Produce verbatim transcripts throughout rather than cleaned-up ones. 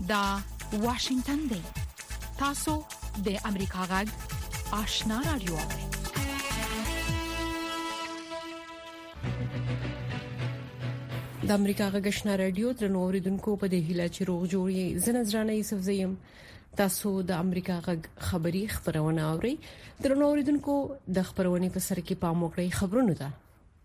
دا واشنگتن دی. تاسو د امریکا غږ آشنا رادیو اورئ. د امریکا غږ آشنا رادیو ترنو اوریدونکو په دې هیله چې روغ جوړی زنځرانه یوسف زیم تاسو د امریکا غږ خبری خبرونه اورئ. ترنو اوریدونکو د خبرونه په سر کې پام وکړئ. خبرونه ده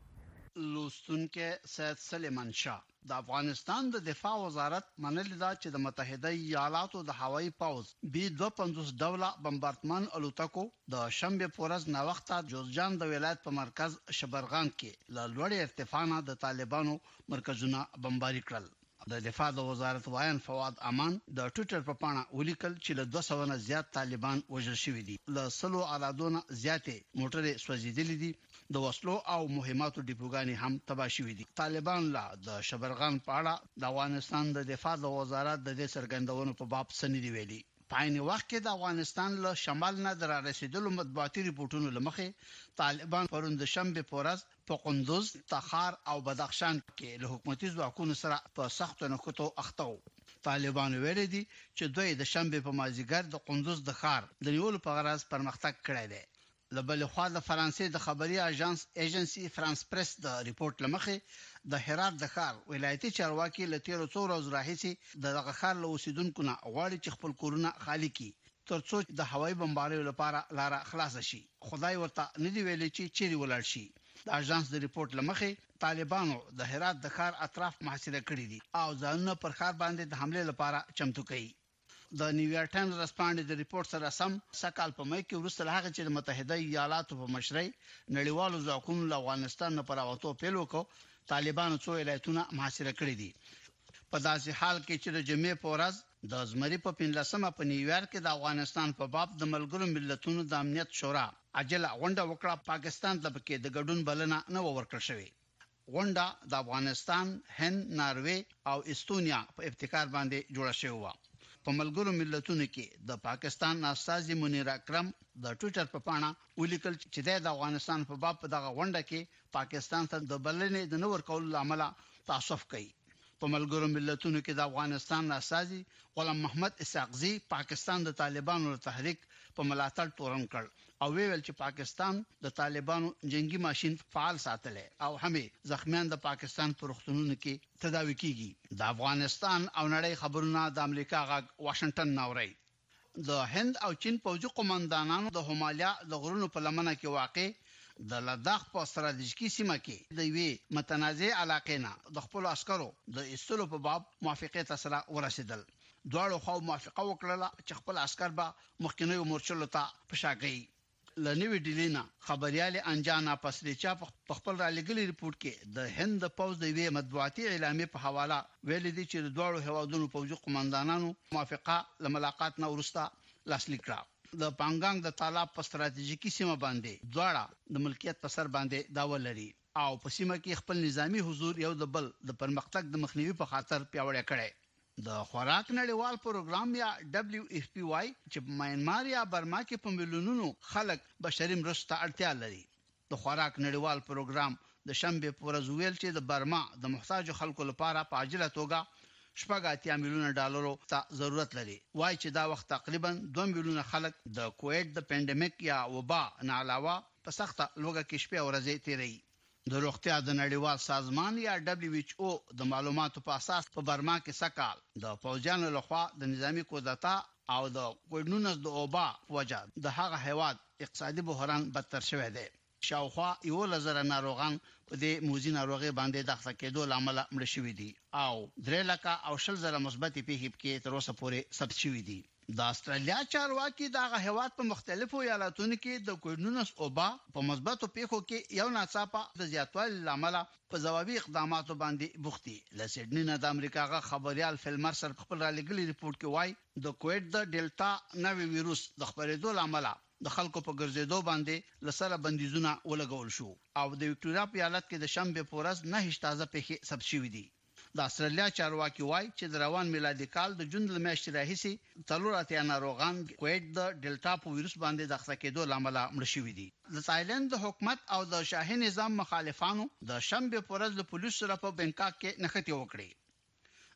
لوستونکو سید سلیمان شاه. د افغانستان د دفاع وزارت منل دا چې د متحده ایالاتو د هوایي پوځ بي دوه پنځوس ډوله بمبارډمان الوتکو د شنبه پورز نا وخته جوزجان د ولایت په مرکز شبرغان کې له لوړ ارتفاع نه د طالبانو مرکزونه بمباري کړل. د دفاع د وزارت وایان فواد امان د ټوئیټر په پاڼه ولیکل چې له دوه سوه نه زیات طالبان وژل شوي دي. له سلو عددونه زیاتې موټرې سوځېدلې دي. د وسلو او مهماتو ډیپوګانې هم تباه شوي دي. طالبان لا د شبرغان په اړه د افغانستان د دفاع د وزارت د دې څرګندونو په باب سند ویلي. په عین وخت کې د افغانستان له شمال نه در رسیدلو مطبوعاتي ریپورتونو لمخې طالبان پرون د شنبه پورز په قندوز، تخار او بدخشان کې له حکومتي ځواکونو سره په سختو نښتو اخته وو. طالبان ویلي دي چې دوی د شنبه په مازیګر د قندوز د ښار د نیولو په غرض پرمختګ کړی دی. لبل خو د فرانسې د خبري اژانس ایجنسی فرانس پریس د ریپورت لمخې د هرات د ښار ولایتي چارواکي له تیر څو ورځې راهیسې د دغه ښار له اوسیدونکو نه غواړي چې خپل کورونه خالی کړي ترڅو د هوایي بمباریو لپاره لار خلاص شي. خدای ورته ندی ویلي چې چیرې ولاړ شي. د اژانس د ریپورت لمخې طالبانو د هرات د ښار اطراف محاصره کړی دي او ځانونه پر ښار باندې د حمله لپاره چمتو کوي. د نیویارک ټایمز رسپانډ د ریپورت سره سم سکهال په مې کې ورسره هغه چې د متحده ایالاتو په مشرۍ نړیوالو ځواکونو له افغانستان نه پراوتو پیل وکړ. طالبانو څو ولایتونه محاصره کړی دي. په داسې حال کې چې د جمعې په ورځ د زمری په پنځلسمه په نیویارک کې د افغانستان په باب د ملګرو ملتونو د امنیت شورا عاجله غونډه وکړه. پاکستان ته پکې د ګډون بلنه نه ورکړل شوې. غونډه د افغانستان، هند، ناروې او استونیا په ابتکار باندې جوړه شوې و. په ملګرو ملتونو کې د پاکستان استازي منیر اکرم د ټوئیټر په پاڼه ولیکل چې د افغانستان په باب په دغه غونډه کې پاکستان ته د بلنې د نور کول عمله تعصب کوي. په ملګرو ملتونو کې د افغانستان استازي غلام محمد اسحاقزي پاکستان د طالبانو تحریک په ملاتړ تورن کړ او ویل چې پاکستان د طالبانو جنگي ماشين فعال ساتل او همې زخمیان د پاکستان پر روغتونونو کې تداوي کیږي. د افغانستان او نړۍ خبرونه د امریکا غږ واشنگټن ناوړي. د هند او چین پوځي قوماندانانو د همالیا د غرونو په لمنه کې واقع د لداخ په ستراتیژیکي سیمه کې د وی متنازع علاقې نه د خپل عسکرو د ایستلو په باب موافقه سره ورسېدل. دواړو خو موافقه وکړه چې خپل عسكر به مخکنیو مورچلو ته پښاګي. لنوی ډیلینا خبريال انجانا پسلیچا په خپل را لګلی ریپورت کې د هند پوز د وی مطبوعاتي اعلامیه په حواله ویل دي چې د دوړو هوادونو پوځي قوماندانانو موافقه لملاقات نه ورسته لاسلیک کړه. د پانګانګ د طالب په ستراتیژیکي سیمه باندې دواړه د ملکیت په سر باندې داوا لري او په سیمه کې خپل نظامی حضور یو د بل د پرمختګ د مخنیوي په خاطر پیاوړی کړي. د خوراک نړیوال پروګرام یا دبليو اف پی واي چې میانمار یا برما کې په ملیونونو خلک بشري مرسته اړتیا لري. د خوراک نړیوال پروګرام د شنبه پر ورځ ویل چې د برما د محتاج خلکو لپاره په عاجله توګه شپږ اتیا میلیونه ډالرو ته ضرورت لري. وایي چې دا وخت تقریبا دوه میلیونه خلک د کووید د پاندیمیک یا وبا نه علاوه په سخته لوګه کې شپه ورځې تیري. د روغتیا د نړیوال سازمان یا دبليو ایچ او د معلوماتو په اساس په برما کې سکهال د فوجانو لخوا د نظامی کودتا او د کوډنونس د اوبا وجه د هغه هیواد اقتصادي بحران بدتر شوی دی. شاوخوا یو لزر ناروغان په دې موزي ناروغي باندې د ښه کېدو لامل مړ شوی دي او درې لکه او شل زره مثبتې پیښې کې تر اوسه پورې ثبت شوی دي. د استرالیا چارواکي دغه هیواد په مختلفو ایالتونو کې د کوډنونس اوبا په مثبتو پیښو کې یو ناڅاپه د زیاتوالي لامل په ځوابي اقداماتو باندې بوختي. ل سیډنی نه د امریکا غا خبريال فلمر سر خپل را لګلی ریپورت کې وایي د کووید د ډیلټا نوې وایروس د خبرېدو لامل د خلکو په ګرځېدو باندې لسره بندیزونه ولګول شو او د وکټوريا په ایالت کې د شنبه پورز نه هیڅ تازه پیښې ثبت شوې دي. د استرالیا چارواکي وایي چې د روان میلادي کال د جون د میاشتې راهیسې څلور اتیا ناروغان کووید د ډیلټا په وایروس باندې د ښه کېدو لامل مړ شوي دي. د تایلند د حکومت او د شاهي نظام مخالفانو د شنبه پورز د پولیسو سره په بنکاک کې نښتې وکړې.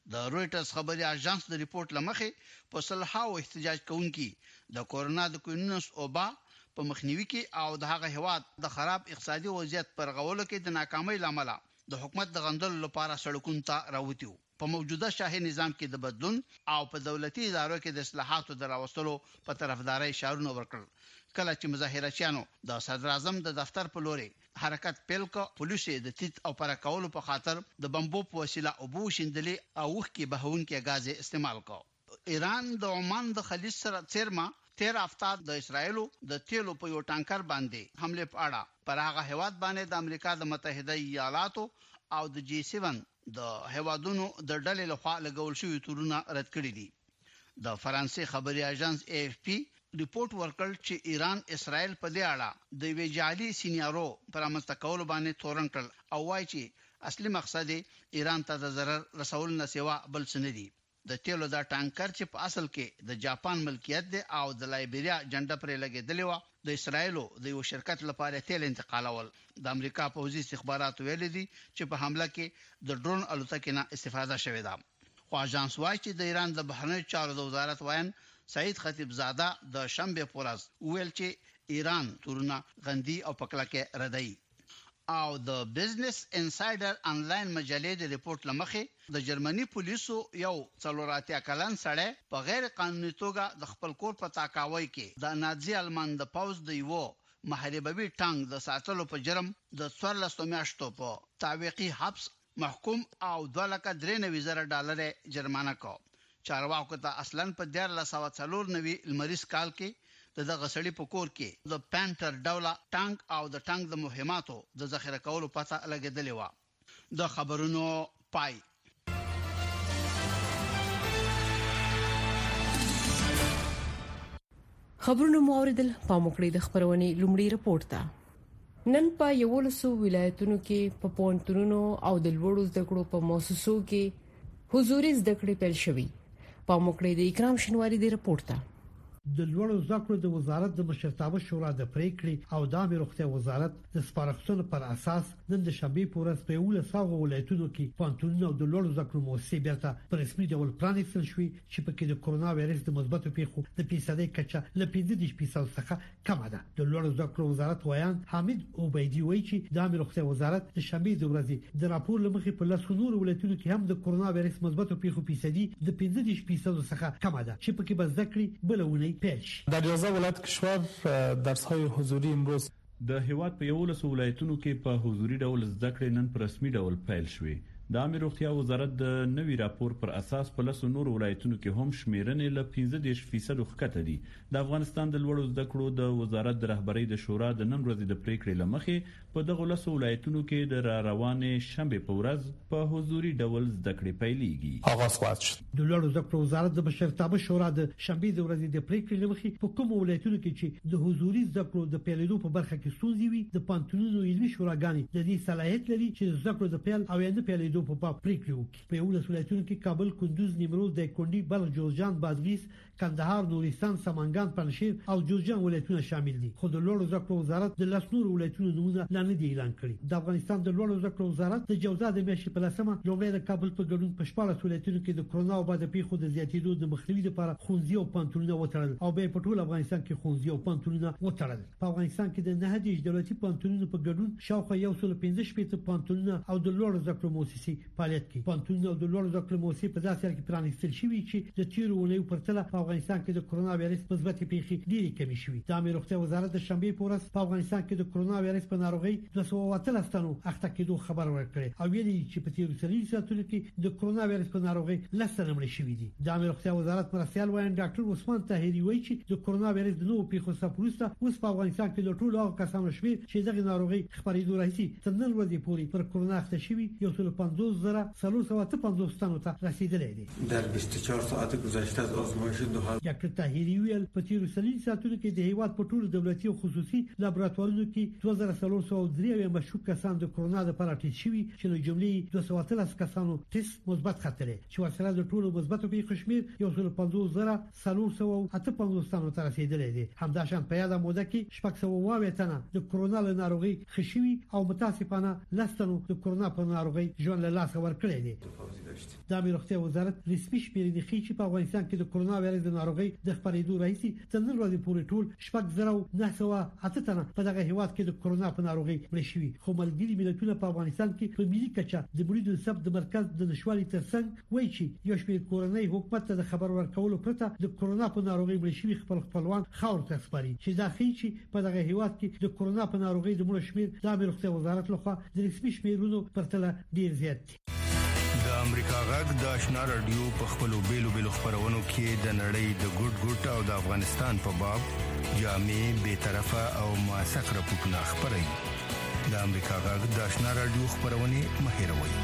د رويټرز خبري اژانس د ریپورت لمخې په صلحاو احتجاج کوونکي د کورونا د کوینس اوبا په مخنیوي کې او د هغه هواد د خراب اقتصادي وضعیت پر غولو کې د ناکامۍ لامل د حکومت د غندلو لپاره سړکونو ته راوتیو په موجوده شاهي نظام کې د بدلون او په دولتي ادارو کې د اصلاحاتو دراوستلو په طرفداري شعارونه ورکړل کله چې مظاهرچیانو د صدر اعظم د دفتر په لوري حرکت پیل کو پولیس د تیت او پر کولو په خاطر د بمبو په وسیله او بو شندلې او وخت کې بهون کې غاز استعمال کو ایران د عمان د خلیج سره چیرما تیر هفته د اسرایلو د تیلو په یو ټانکر باندې حمله په اړه پر هغه هواد باندې د امریکا د متحده ایالاتو او د جی سیون د هوادونو د ډلې لخوا لګول شوی تورونه رد کړی دي د فرانسې خبري اژانس اے اف پی ریپورت ورکړ چې ایران اسرائیل په دې اړه د ویجالي سینیارو پر مستقول باندې تورن کړ او وایي چې اصلي مقصد ایران ته د ضرر رسول نه سیوا بل څه نه دي د تیلو دا ټانکر چې په اصل کې د جاپان ملکیت دی او د لایبیریا جنډه پرې لګیدلی و د اسرایلو د یو شرکت لپاره تیل انتقالول د امریکا پوځي استخبارات ویل دي چې په حمله کې د ډرون الوتکې نه استفاده شوې ده خو اژانس وايي چې د ایران د بهرنیو چارو د وزارت وایي سعید خطیب زاده د شنبه پورز ویل چې ایران تورونه غندي او پکړه کې ردی او د بزنس انسایډر انلاین مجلې د ریپورت لمخې د جرمني پولیسو یو څلوراتیا کلن سړی په غیر قانوني توګه د خپل کور په تاکاوي کې د نازي المان د پاوز د یو محاربوي ټانک د ساتلو په جرم د څوارلس میاشتو په تعویقي حبس محکوم او دوه لک درې نوي زره ډالر جرمانه کو چارواکو ته اصلاً په دیارلس سوه څلور نوي المریز کال کې د دغه سړي په کور کې د پانتر ډوله ټانک او د ټانک د مهماتو د ذخیره کولو پته لګیدلې و د خبرونو پای خبرونو موریدل پاموکړي د خبرونې لومړی رپورت ته نن په یولسو ولایتونو کې په پونتونو او د لوړو زده کړو په مؤسسو کې حضوري زده کړې پیل شوې پاموکړي د اکرام شنواری د رپورت ته د لوړو زده کړو د وزارت د مشرتابه شورا د پریکړې او د عامه روغتیا وزارت د سپارښتنو پر اساس نن د شنبه په ورځ په یو لساغه ولایتونو کې پانتونونه او د لوړو زده کړو مؤسسې بیرته په رسمي ډول پرانیستل شوې چې په کې د کورونا وایرس د مثبتو پیښو د فیصدي کچه ل پنځه دېرش فیصد څخه کمه ده د لوړو زده کړو وزارت وایان حمید عبیدی وایي چې د عامه روغتیا وزارت د شنبه د ورځې د راپور لمخې په لاسو نور ولایتونو کې هم د کورونا وایرس مثبتو پیښو فیصدي د پنځه دېرش فیصد څخه کمه ده چې په کې به زده کړې بلونه پیل شي در یازده ولایت کشور درس‌های حضوری امروز د هیواد په یولس ولایتونو کې په حضوري ډول زده کړې نن په رسمي ډول پیل شوې د عامه روغتیا وزارت د نوي راپور پر اساس په لاسو نور ولایتونو کې هم شمیرنې ل پنځه دېرش فیصد وخته دي د افغانستان د لوړو زده کړو د وزارت د رهبرۍ د شورا د نن ورځې د پریکړې لمخې په دغه لاسو ولایتونو کې د را روانې شنبه په ورځ په حضوري ډول زده کړې پیلېږي آغاز خواهد شد د لوړو زده کړو وزارت د مشرتابه شورا د شنبه د ورځې د پریکړې لمخې په کوم ولایتونو کې چې د حضوري زده کړو د پیلېدو په برخه کې ستونزې وي د پانتونونو علمي شوراګانې د دې صلاحیت لري چې زده کړو د پیل او یا نه پیلېدو په باب پریکړې وکړي په یو لس ولایتونو کې کابل کندوز نیمروز دایکنډي بلخ جوزجان بادغیس کندهار نورستان سمنګان پنځشیر او جوزجان ولایتونه شامل دي خو د لوړو زده کړو وزارت د لاسنور ولایتونو نمونه لا نه دی اعلان کړی د افغانستان د لوړو زده کړو وزارت د جوزا د میاشتې په لسمه لومړی د کابل په ګډون په شپږ ولایتونو کې د کرونا او بعد پیښو د زیاتېدو د مخنیوي لپاره خونځي او پانتونونه وتړل او به په ټول افغانستان کې خونځي او پانتونونه وتړل په افغانستان کې د نه دیش دولتي پانتونونو په ګډون شاوخوا یو سل پنځه شپږ پانتونونه او د لوړو زده کړو مؤسسې فعالیت کوي پانتونونه او د لوړو زده کړو مؤسسې په داسې حال کې پرانیستل شوي چې د تیرو ونیو پرتله په افغانستان کې د کرونا وایرس مثبت پیښې ډېرې کمې شوې د عامه روغتیا وزارت د شنبه په ورځ په افغانستان کې د کرونا وایرس په ناروغي دوه سوه اتلس تنو اخته کېدو خبر ورکړی او ویلي چې په تیرو څلوېښتو ساعتونو کې د کرونا وایرس په ناروغي لس تنه مړه شوي دي د عامه روغتیا وزارت مرستیال وایي ډاکټر عثمان طاهري وایي چې د کرونا وایرس د نوو پیښو څخه وروسته اوس په افغانستان کې د ټولو هغو کسانو شمېر چې دغه ناروغي خپرېدو راځي تر نن ورځې پورې پر کرونا اخته شوي یو سل پنځوس زره څلور سوه اته پنځوس تنو ته رسیدلی دی در بیست و چهار ساعت گذشته از آزمایش دو هفته ډاکټر طاهري ویل په تیرو څلوېښتو ساعتونو کې د هیواد په ټولو دولتي او خصوصي لابراتوارونو کې دوه زره څلور سوه درې مشکوک کسان د کرونا لپاره ټیسټ شوي چې له جملې دوه سوه اتلس کسانو ټیسټ مثبت ختلی چې ورسره د ټولو مثبتو پیښو شمېر یو سل پنځوس زره څلور سوه اته پنځوس تنو ته رسیدلی دی همداشان په یاده موده کې شپږ سوه اووه اویا تنه د کرونا له ناروغۍ ښه شوي او متاسفانه لس تنو د کرونا په ناروغۍ ژوند له لاسه ورکړی دی داشتیم. د امیر روغتیا وزارت رسمي شمیرې ښیي چې په افغانستان کې د کرونا وایرس د ناروغۍ د خپرېدو راهیسې تر نن ورځې پورې ټول شپږ زره نه سوه اته تنه په دغه هیواد کې د کرونا په ناروغۍ مړه شوي. خو ملګري ملتونه په افغانستان کې په ملي کچه د مریضو ثبت د مرکز د نشوالي ترڅنګ وایي چې یو شمېر کورنۍ حکومت ته د خبر ورکولو پرته د کرونا په ناروغۍ مړه شوي خپل خپلوان خاور ته سپاري چې دا ښیي چې په دغه هیواد کې د کرونا په ناروغۍ د مړو شمېر د امیر روغتیا وزارت لخوا د رسمي شمیرونو پرتله ډیر زیات دي. د امریکا غږ د آشنا رادیو په خپلو بیلو بیلو خبرونو کې د نړۍ د ګډ ګډ او د افغانستان په باب جامع به طرفه او موثق راپورټونه خبري. د امریکا غږ د آشنا رادیو خبرونه مهیروي.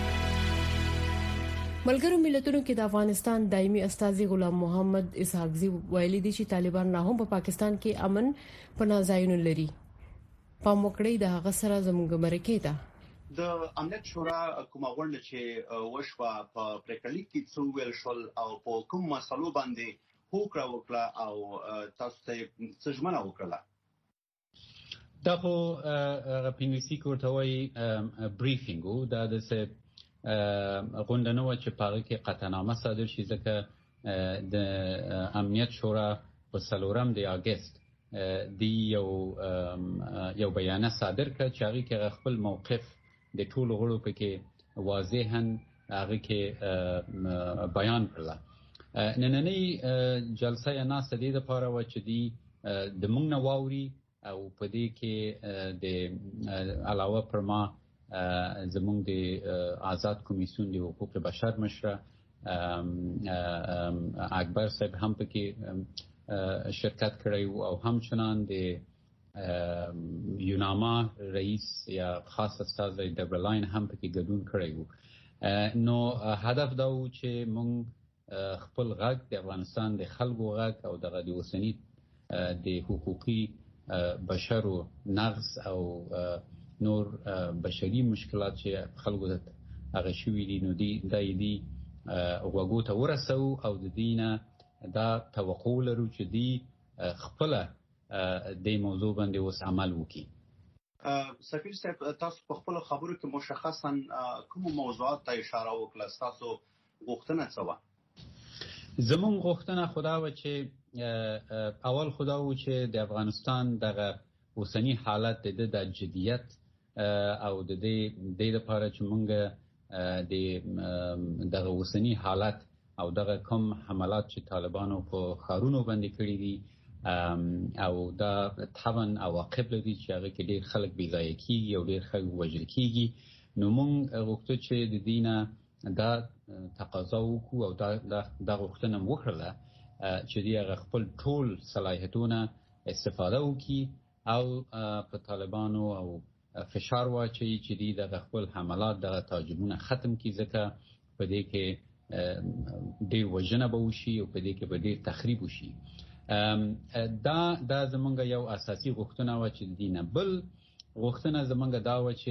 ملګرو ملتونو کې د افغانستان دایمي استازي غلام محمد اسحاقزي ویلي دي چې طالبان نه هم په پا پاکستان کې امن پناه ځایونه لري. په موکړې د هغه سره زموږ مرکه ده. د امنیت شورا کومه غونډه چې وشوه په پریکړلیک کې څو ویل شول او په کوم مسلو باندې هوکړه وکړه او تاسو ته څه ژمنه وکړه؟ دا خو پینګلیسي کوته وایي بریفینګ او دا د څه غونډه نو چې پاره کې قطعنامه صادر شي ځکه د امنیت شورا په څلورم د اگست دی یو یو بیان صادر کړ چې هغه کې خپل موقف د ټولو غړو په کې واضحاً هغه کې بیان کړل. نننۍ جلسه یې نه سدي د پاره و چې دی د موږ نواوري او په دې کې د علاوه پر ما زموږ د آزاد کمیسیون د حقوق بشر مشره اکبر صاحب هم په کې شرکت کړی او همچنان د یوناما رئیس یا خاص استاد دبرلاین هم په کې ګډون کړی وو. نو هدف دا و چې موږ خپل غږ د افغانستان د خلکو غږ او د غدي وسنی د حقوقي بشرو نقض او نور بشري مشکلات چې خلکو د هغه شوي دي نو دی دای دی وګو ته ورسو او د دینه دا توقع لرو چې دی خپل د موضوع باندې اوس عمل وکړي. سفیر صاحب تاسو په خپل خبرو کې مشخصا کوم موضوعات ته اشاره وکړه؟ تاسو غوښتنه څه و؟ زمون غوښتنه خدا و چې اول خدا و چې د افغانستان دغه اوسنی حالت د جديت او د دې د لپاره چې مونږ د دغه اوسنی حالت او دغه کوم حملات چې طالبانو په خارونو باندې کړی دي او دا طبعا عواقب لري چې هغه کې ډېر خلک بې ځایه کیږي او ډېر خلک وژل کیږي. نو مونږ غوښتو چې د دینه دا تقاضا وکړو او دا د غوښتنه وکړه چې دی هغه خپل ټول صلاحیتونه استفاده وکړي او په طالبانو او فشار واچي چې دی د خپل حملات د تاجمونه ختم کړي ځکه په دې کې ډېر وژنه به وشي او په دې کې به ډېر تخریب وشي. دا دا زمونږ یو اساسي غوښتنه و چې دینه بل غوښتنه زمونږ دا و چې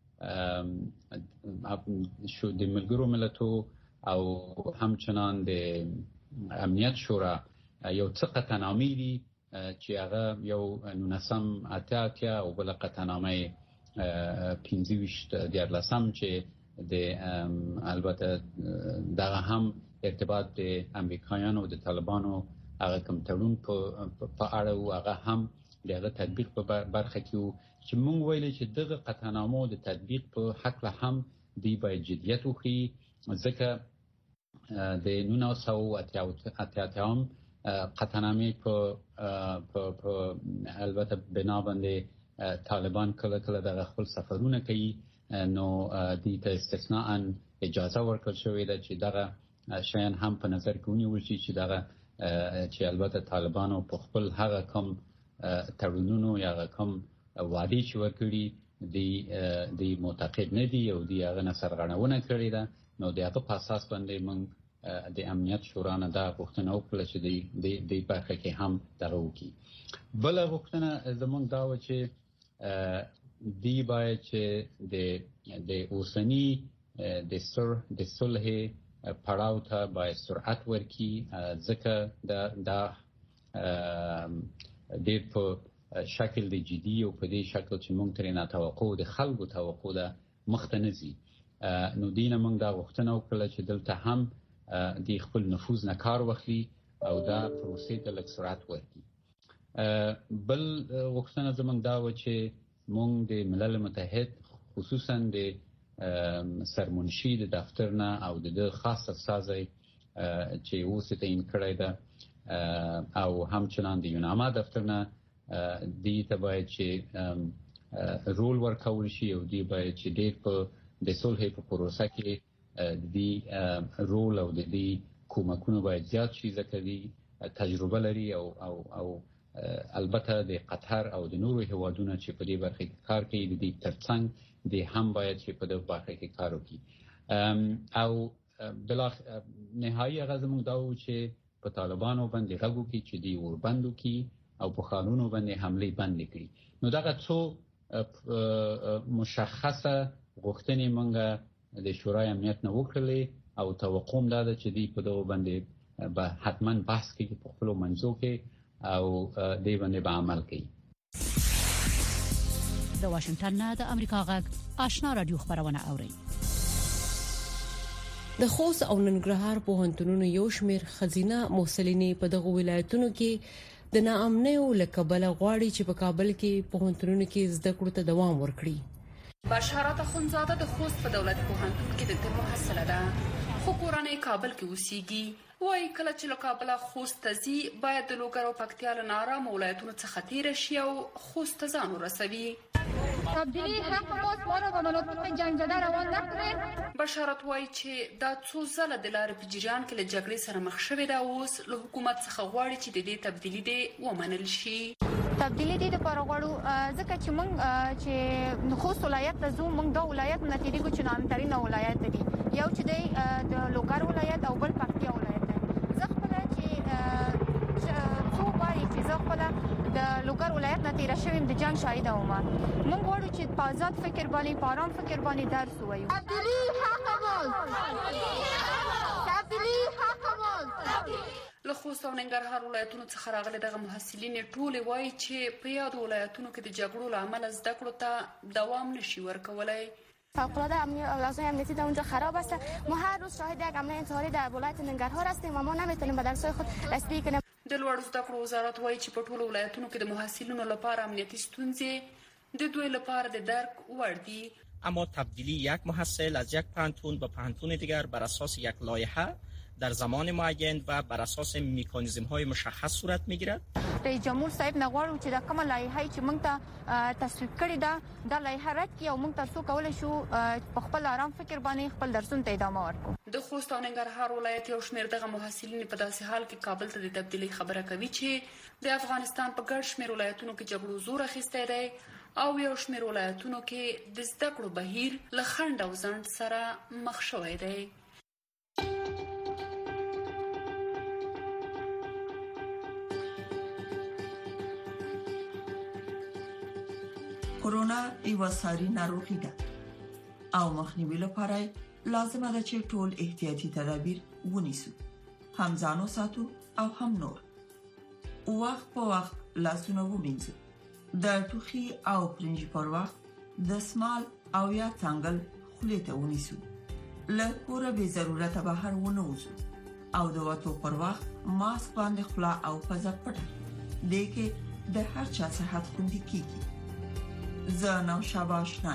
شو د ملګرو ملتونو او همچنان د امنیت شورا یو څه قطعنامې دي چې هغه یو نونسم اتیا او بل قطعنامه پنځه ویشت دیارلسم چې د البته دغه هم ارتباط د امریکایانو او د طالبانو هغه کوم تړون په اړه او هغه هم دغه تطبیق په برخه کې چې مونږ ویل چې دغه قطعنامو د تطبیق په حق له هم دی باید جديت وکړي ځکه د نو سو اتیا قطعنامې په په البته بنا باندې طالبان کله کله د خپل سفرونه کوي نو د ته استثناء اجازه ورکړل شوې ده چې دغه شیان هم په نظر کې ونیول شي چې دغه چې البته طالبانو په خپل هغه کوم تړونونو یا کوم وعده چې ورکړي دی د معتقد نه دی او دی هغه سرغړونه کړې ده نو د هغه په اساس باندې موږ د امنیت شورا نه دا غوښتنه وکړه چې د د برخه کې هم دغه وکړي. بل غوښتنه زموږ دا و چې دی باید چې د د اوسنی د سر د صلح پړاو ته باید سرعت ورکړي ځکه دا دا د په شکل د جدي او په دې شکل چې موږ ترې نه توقع د خلکو توقع ده مختنزي نو دینه موږ دا غوښتنه وکړه چې دلته هم د خپل نفوذ نه کار واخلي او دا پروسې ته لږ سرعت ورکړي. بل غوښتنه زموږ دا و چې موږ د ملل متحد خصوصا د سرمنشي د دفتر نه او د خاص استازي چې اوس تعین کړی ده او همچنان د یوناما دفتر نه دی ته باید چې رول ورکول شي او دی باید چې ډېر په د صلح په پروسه کې د رول او د کومکونو باید زیات شي ځکه دی تجربه لري او او او البته د قطر او د نورو هیوادونو چې په دې برخه کې کار کوي د دې ترڅنګ د هم باید چې په دې برخه کې کار وکړي. او بلاخ نهایي غږ موږ دا و چې په طالبانو باندې غږو کې چې دی وربندو کې او په قانونو باندې حمله بند کړي. نو دغه څو مشخصه غوښتنې موږ د شورای امنیت نه وکړلې او توقع ده چې دی په دغه باندې به حتما بحث کوي په خپل منځو کې او دی باندې به عمل کوي. د واشنگټن نه د امریکا غږ آشنا رادیو خبرونه اوري. د خوست او ننګرهار پوهنتونونو یو شمېر خزینه محصلینې په دغه ولایتونو کې د ناامنیو لکبل غواړي چې په کابل کې پوهنتونونو کې زده کړو ته دوام ورکړي. بشارت اخونزاده د خوست په دولتي پوهنتون کې د طب محصله ده خو کورنۍ کابل کې اوسېږي. وایي کله چې له کابله خوست ته ځي باید د لوګر او پکتیا له نارامو ولایتونو څخه تېره شي او خوست ته ځان ورسوي. تبدیلی حق ماست ما را به مناطق جنگ زده روان نکړئ. بشارت وایي چې دا څو ځله د لارې په جریان کې له جګړې سره مخ شوې ده اوس له حکومت څخه غواړي چې د دې تبدیلي دې ومنل شي. تبدیلی دې لپاره غواړو ځکه چې موږ چې خوست ولایت ته ځو موږ دا ولایت نه تیریږو چې نامترینه ولایت دی یو چې دی د لوګر ولایت او بل پکتیا ولایت دی. زه خپل چې څو وایي چې زه خپل د لوګر ولایت نه تیر شوم د جنگ شاهد وم. موږ غواړو چې په آزاد فکر باندې په آرام فکر باندې درس وایو. تبدیلی حق ماست. تبدیلی حق ماست. له خوست او ننګرهار ولایتونو څخه راغلي دغه محصلین ټول وایي چې په یاد ولایتونو کې د جګړو له امله زده کړو ته دوام نشي ورکولای. فوق‌العاده امنیت لازم امنیتی در اونجا خراب است. ما هر روز شاهد یک حمله انتحاری در ولایت ننګرهار هستیم و ما نمیتونیم به درس‌های خود رسیدگی کنیم. د لوړو زده کړو وزارت وایي چې په ټولو ولایتونو کې د محصلینو لپاره امنیتي ستونزې د دوی لپاره د درک وړ دي. اما تبدیلی یک محصل از یک پانتون به پانتون دیگر بر اساس یک لایحه در زمان معین و بر اساس مکانیزم‌های مشخص صورت می‌گیرد. رئیس جمهور صاحب نغواړو چې دا کومه لایحه چې موږ ته تصویب کړې ده دا لایحه رد کړي او موږ ترڅو کولای شو په خپل آرام فکر باندې خپل درسونه ته ادامه ورکړو. د خوست او ننګرهار ولایت یو شمېر دغه محصلین په داسې حال کې کابل ته د تبدیلي خبره کوي چې د افغانستان په ګڼ شمېر ولایتونو کې جګړو زور اخیستی دی او یو شمېر ولایتونو کې د زده کړو بهیر له خنډ او ځنډ سره مخ شوی دی. کرونا یو ساري ناروغي ده او مخنیوي لپاره لازمه ده چې ټول احتیاطي تدابیر ونیسو، هم ځانو ساتو او هم نور. وخت په وخت لاسونه ومینځو، د ټوخي او پرنجي پر وخت د سمال او یا څنګل خولې ته ونیسو، له کوره به ضرورت بهر ونه وځو او د وټو پر وخت ماسک باندې خلا او پزه پټه دې کې د هر چا صحت خوندي کیږي. زه نو شاباش نه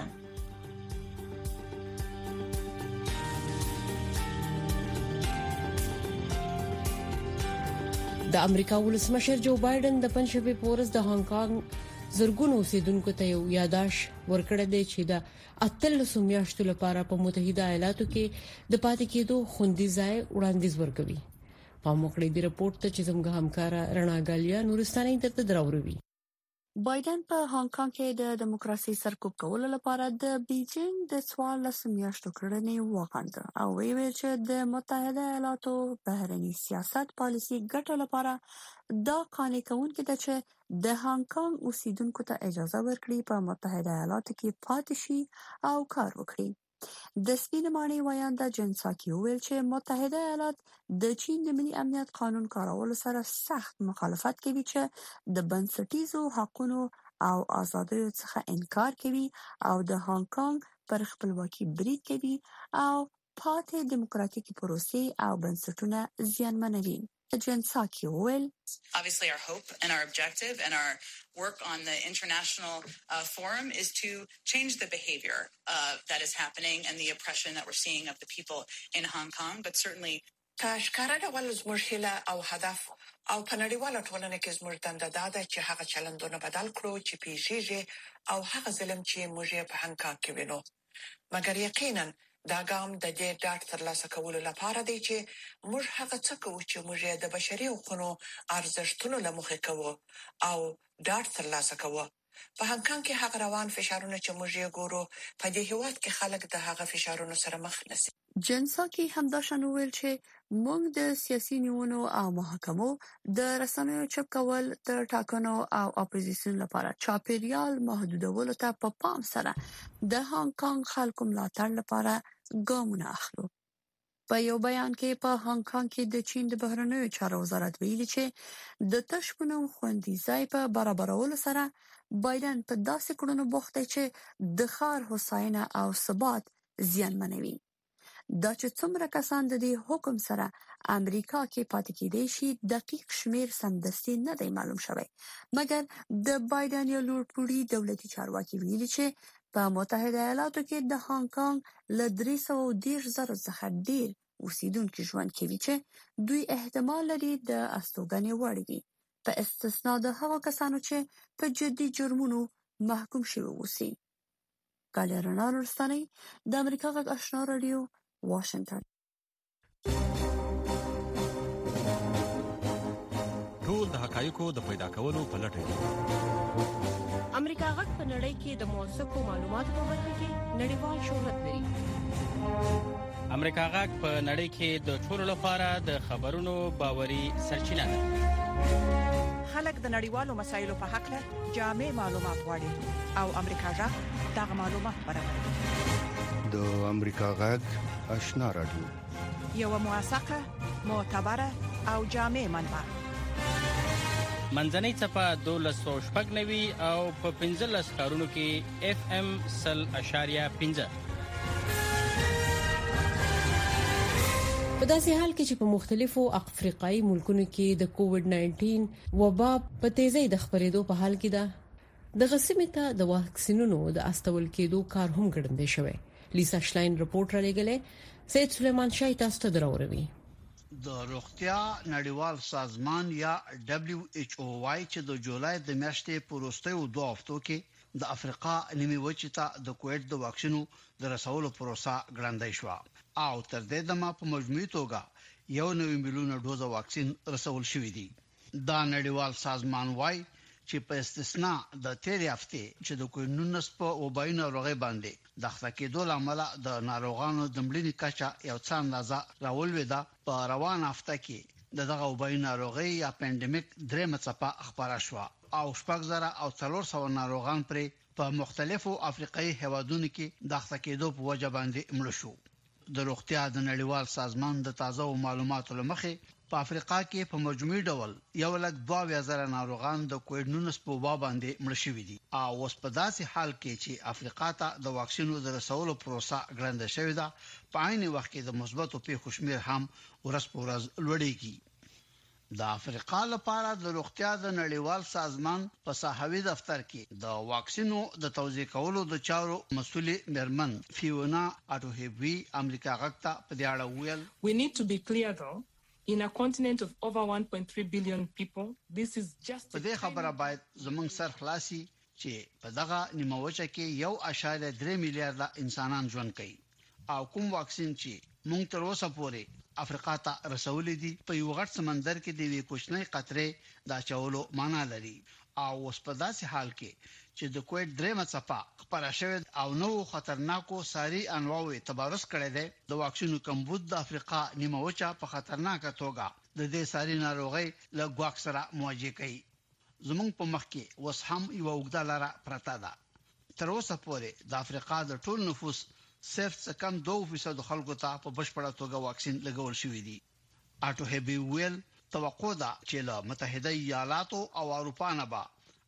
د امریکا ولسمشر جو بایدن د پنځشنبه په ورځ د هانګ کانګ زرګونو اوسیدونکو ته یو یاداش ورکړی دی چې د اتلسو میاشتو لپاره په متحده ایالاتو کې د پاتې کېدو خوندي ځای وړاندیز ورکوي. په موکړې دی رپورت ته چې زموږ همکار رڼا ګالیا نورستاني درته دراوروي. بایدن په هانګ کانګ کې د دیموکراسي سرکوب کولو لپاره د بیجینګ د څوارلس میاشتو کړنې وغندله او ویل چې د متحده ایالاتو بهرنی سیاست پالیسي ګټه لپاره دا قانع کوونکی ده چې د هانګ کانګ اوسیدونکو ته اجازه ورکړي په متحده ایالاتو کې پاتې شي او کار وکړي. د سپین ماڼۍ ویانده جن ساکی ویل چې متحده ایالات د چین د ملي امنیت قانون کارولو سره سخت مخالفت کوي چې د بنسټیزو حقوقو او آزادیو څخه انکار کوي او د هانګ کانګ پر خپلواکي برید کوي او پاتې دیموکراتیکي پروسې او بنسټونه زیانمنوي. Jen Psaki وویل Obviously our hope and our objective and our work on the international uh, forum is to change the behavior uh, that is happening and the oppression that we're seeing of the people in Hong Kong, but certainly کاشکاره ډول زموږ هیله او هدف او په نړیواله ټولنه کې زموږ دنده دا ده چې هغه چلندونه بدل کړو چې پیښیږي او هغه ظلم چې موږ یې په هانګ کانګ کې وینو. مګر یقینا دا ګام د دې ډاډ ترلاسه کولو لپاره دی چې موږ هغه څه کوو چې موږ یې د بشري حقوقو ارزښتونو له مخې کوو او ډاډ ترلاسه کوو. په هانګ کانګ کې هغه روان فشارونه چې موږ یې ګورو په دې هیواد کې خلک د هغه فشارونو سره مخ نشي. جن ساکي همداشان وویل چې موږ د سیاسي نیونو او محاکمو د رسنیو چپ کول د ټاکنو او اپوزیسیون لپاره چاپیریال محدودولو ته په پام سره د هانګ کانګ خلکو ملاتړ لپاره ګامونه اخلو. په یو بیان کې په هانګ کانګ کې د چین د بهرنیو چارو وزارت ویلي چې د تشبونو خوندي ځای په برابرولو سره بایدن په داسې کړنو بوخت دی چې د ښار هوساینه او ثبات زیانمنوي. دا چې څومره کسان د دې حکم سره امریکا کې پاتې کېدای شي دقیق شمیر سمدستي نه دی معلوم شوی، مګر د بایدن یو لوړپوړي دولتي چارواکي ویلي چې په متحده ایالاتو کې د هانګ کانګ له درې سوه دېرش زره څخه ډیر اوسیدونکو ژوند کوي چې دوی احتمال لري د استوګنې وړ وي، په استثنا د هغو کسانو چې په جدي جرمونو محکوم شوي اوسي. ګالرنا نورستاني د امریکا غږ آشنا رادیو واشنگټن. ټول د حقایقو د پیدا کولو په لټه دي. امریکا غږ په نړۍ کې د موثقو معلوماتو په برخه کې نړیوال شهرت لري. امریکا غږ په نړۍ کې د ټولو لپاره د خبرونو باوري سرچینه ده. خلک د نړیوالو مسایلو په حق له جامع معلومات غواړي او امریکا غږ دغه معلومات برابروي. د امریکا غږ آشنا رادیو یو موثقه، معتبره او جامع منبع. منځنۍ څپه دولس سوه شپږ نوي او په پنځلس ښارونو کې اف ام سل اشاریه پنځه. په داسې حال کې چې په مختلفو افریقایي ملکونو کې د کووډ ناینټین وبا په تیزی د خپرېدو په حال کې ده، د غسیمه ته د واکسینونو د استول کېدو کار هم ګړندې شوی. لیسا شلاین رپورټ را لګلې، سید سلیمان شاه تاسو ته دراوروي. د روغتیا نړیوال سازمان یا دبليو ایچ او وايي چې د جولای د میاشتې په وروستیو دوه هفتو کې د افریقا نیمه وچه ته د کووډ د واکسینو د رسولو پروسه ګړندۍ شو او تر دې دمه په مجموعي توګه یو نوي میلیون ډوز واکسین رسول شوې دي. دا نړیوال سازمان وايي چې په استثنا د تیرې هفته چې د کووډ نولس په وبایي ناروغي باندې د خلکې دوه عمله د ناروغانو د مړینې کچه یو څه اندازه راولويده، په روان هفته کې دغه وبایي ناروغي یا پاندیمیک درېمه څپه خبره شو او شپږ زره او څلور سوه ناروغان پر په مختلفو افریقایي هیوادونو کې د خلکې دوه په وجه باندې مړ شو. د روغتیا د نړیوال سازمان د تازه معلوماتو لمخې په افریقا کې په مجموعي ډول یو لک دوه زره ناروغان د کووډ نولس په وبا باندې مړ شوي دي او اوس په داسې حال کې چې افریقا ته د واکسینو د رسولو پروسه ګړندۍ شوې ده، په عین وخت کې د مثبتو پیښو شمیر هم ورځ په ورځ لوړېږي. د افریقا لپاره د روغتیا د نړیوال سازمان په صحوي دفتر کې د واکسینو د توزیع کولو د چارو مسؤل مرمن فیونا اټوهیبوی امریکا غږ ته په دې اړه ویل، We need to be clear though, in a continent of over one point three billion people, this is just په دې خبره باید زموږ سر خلاصي چې په دغه نیمه وچه کې یو اشاریه درې میلیارډ انسانان ژوند کوي او کوم واکسین چې مونږ تر اوسه پورې افریقا ته رسولې دي په یو غټ سمندر کې د وی کوچنۍ قطرې دا چولو معنا لري او اوس په داسې حال کې چې د کووډ درېمه څپه خپره شوې او نو خطرناکو ساري انواوې تبارز کړي دي، د واکسینو کمبود د افریقا نیمه وچه په خطرناکه توګه د دې ساري ناروغي له ګواښ سره مواجه کوي. زمونږ په مخ کې اوس هم یو وګړه لاره پرته ده. تر اوسه پورې د افریقا د ټول نفوس صرف څه کم دوه فیصد خلکو ته په بشپړه توګه واکسین لګول شوی دی. اټو هبي ویل توقع ده چې له متحده ایالاتو او اروپا نه به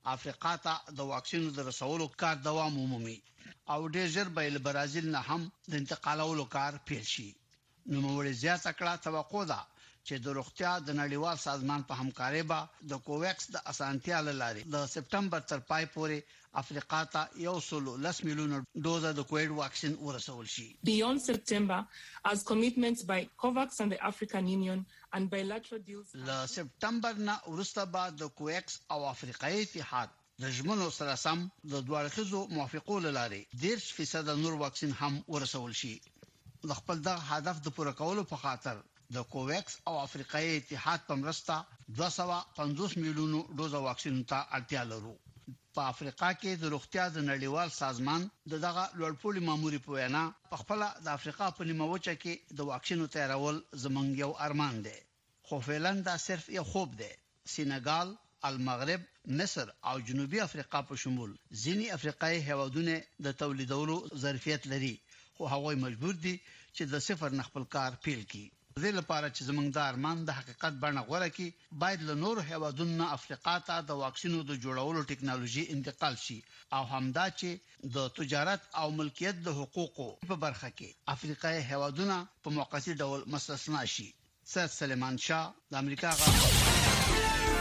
افریقا ته د واکسینو د رسولو کار دوام ومومي او ډېر ژر به له برازیل نه هم د انتقالولو کار پیل شي. نو موږ زیاته کړه توقع ده چې د روغتیا د نړیوال سازمان په همکارۍ به د کوویکس د اسانتیا لاري د سپټمبر تر پای پورې افریقا ته یو سل لس میلیون ډوزه د کووید واکسین ورسول شي. Beyond September, as commitments by COVAX and the African Union and bilateral deals. ل سپټمبر نه وروسته به د کوویکس او افریقایي اتحاد د ژمنو سره سم د دوه اړخیزو موافقو لاري ډیر فیصد نور واکسین هم ورسول شي. د خپل دغه هدف د پوره کولو په خاطر د کوویکس او افریقایي اتحاد په مرسته دوه سوه پنځوس میلیون ډوزه واکسین ته اړتیا لرو. په افریقا کې د روغتیا د نړیوال سازمان د دغه لوړپوړي ماموري په وینا په خپل د افریقا په نیمه وچه کې د واکسینو تیارول زمونږ یو ارمان دی، خو فعلا دا صرف یو خوب دی. سینګال، المغرب، مصر او جنوبي افریقا په شمول ځینی افریقایي هیوادونه د تولیدولو ظرفیت لري، خو هغوی مجبور دي چې د صفر نه خپل کار پیل کړي. د دې لپاره چې زمونږ د ارمان د حقیقت بڼه غوړه کی باید له نور هیوادونو افریقا ته د واکسینو د جوړولو ټکنالوژي انتقال شي او همدا چې د تجارت او ملکیت د حقوقو په برخه کې افریقایي هیوادونه په موقتی ډول مستثنا شي. سید سلیمان شاه، د امریکا غا.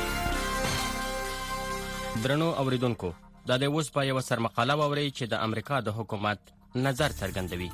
درنو اوریدونکو، دا د اوس په یو سرمقاله ووري چې د امریکا د حکومت نظر څرګندوي.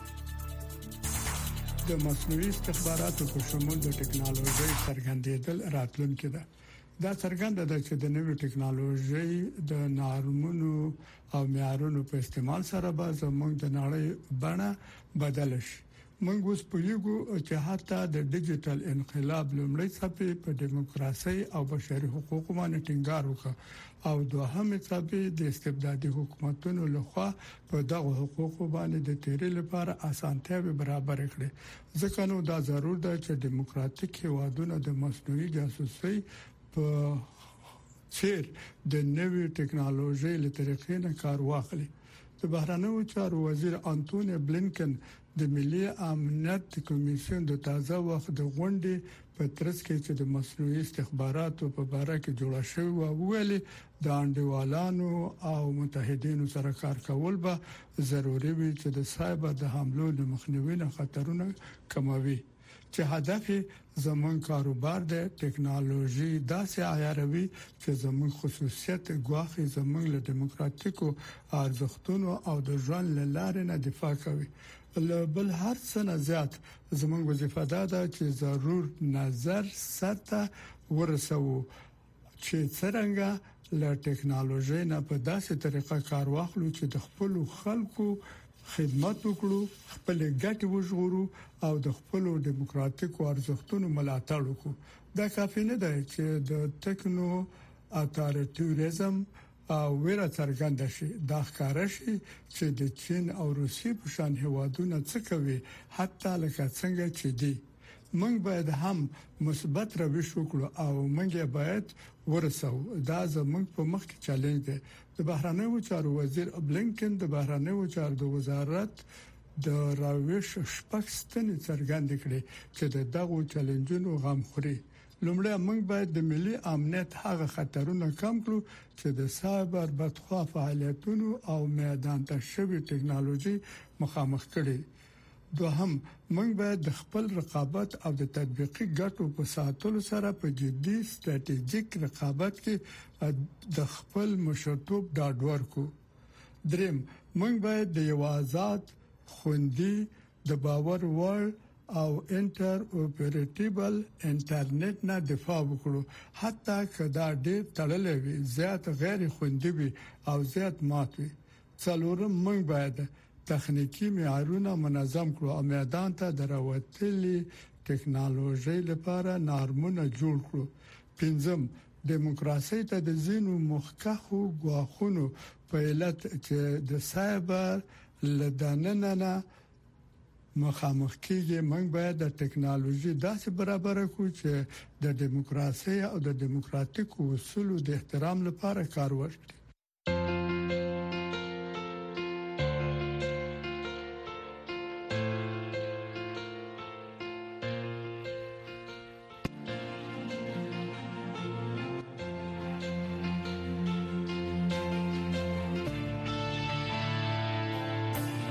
د مصنوعي استخباراتو په شمول د ټکنالوژي څرګندېدل راتلونکي ده. دا څرګنده ده چې د نوې ټکنالوژي د نارمونو او معیارونو په استعمال سره به زموږ د نړۍ بڼه بدل شي. موږ اوس په یوګو چې حتی د ډیجیټل انقلاب لومړی څپې په دیموکراسي او بشري حقوقو باندې ټینګار وکړ او دوهمه څپې د استبدادي حکومتونو لخوا په دغه حقوقو باندې د تیرې لپاره اسانتیاوې برابر کړي. ځکه نو دا ضرور ده چې دیموکراتیک هیوادونه د مصنوعي جاسوسي په چیر د نوې ټکنالوژي له طریقې نه کار واخلي. د بهرنیو چارو وزیر انټونی بلینکن د ملي امنیت کمیسیون د تازه وخت د غونډې په ترڅ کې چې د مصنوعي استخباراتو په اړه کې جوړه شوې و ویلي د انډیوالانو او متحدینو سره کار کول به ضروري وي چې د سایبر د حملو د مخنیوي نه خطرونه کموي، چې هدف زمون کاروبار د ټکنالوژي داسې عیاروي چې زمون خصوصیت غواخي زمون له دیموکراتیکو ارزښتونو او د ژوند لاره نه دفاع کوي. بل هر څه نه زیات زمونږ وظیفه ده چې ضرور نظر سره ورسوو چې څنګه له ټکنالوژي نه په داسې طریقه کار واخلو چې د خپل خلکو خدمت وکړو، خپل ګټې وژغورو او د خپل دیموکراتیکو ارزښتونو ملاتړ وکړو. دا کافي نه ده چې د ټکنو اتارټوریزم او ویره څرګنده شي. دا ښکاره شي چې د چین او روسیې په شان هیوادونه څه کوي، حتی لکه څنګه چې دي. موږ باید هم مثبت روش وکړو او موږ باید ورسو. دا زموږ په مخ کې چیلنج دی. د بهرنیو چارو وزیر بلینکن د بهرنیو چارو د وزارت د راويش شپږ ستنې څرګند کړي چې د دغو چیلنجونو غم خوري. لومړی موږ باید د ملي امنیت هغه خطرونه کم کړو چې د سایبر بدخوا فعالیتونو او میدان ته شوی ټکنالوژي مخامخ کړي. دوهم موږ باید د خپل رقابت او د تطبیقي ګټو په ساتلو سره په جدي ستراتیژیک رقابت کې د خپل مشرتوب ډاډ ورکړو. دریم موږ باید د یو آزاد، خوندي، د باور وړ او انټر اپریټیبل انټرنیټ نه دفاع وکړو، حتی کدا ډېر تړلې وي، زیات غیر خوندي وي او زیات مات وي. څلورم موږ باید تخنیکی معیارونه منظم کړو او میدان ته دروتلي ټکنالوژي لپاره نارمونه جوړ کړو. پنځم دیموکراسي ته د زینو مخکخو غواخونو په علت چې د سایبر لداننه مخامخ کېږي، موږ باید د ټکنالوژي داسې برابر کړو چې د دیموکراسي او د دیموکراتیکو اصولو د احترام لپاره کار وکړي.